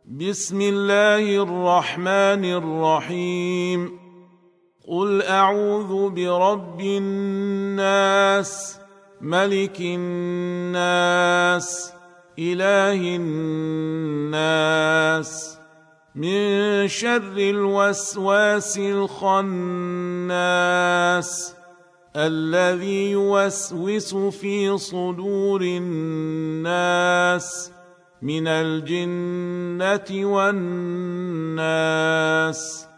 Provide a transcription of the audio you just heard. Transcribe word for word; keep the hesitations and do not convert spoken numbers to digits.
بسم الله الرحمن الرحيم قل أعوذ برب الناس ملك الناس إله الناس من شر الوسواس الخناس الذي يوسوس في صدور الناس من الجنة والناس.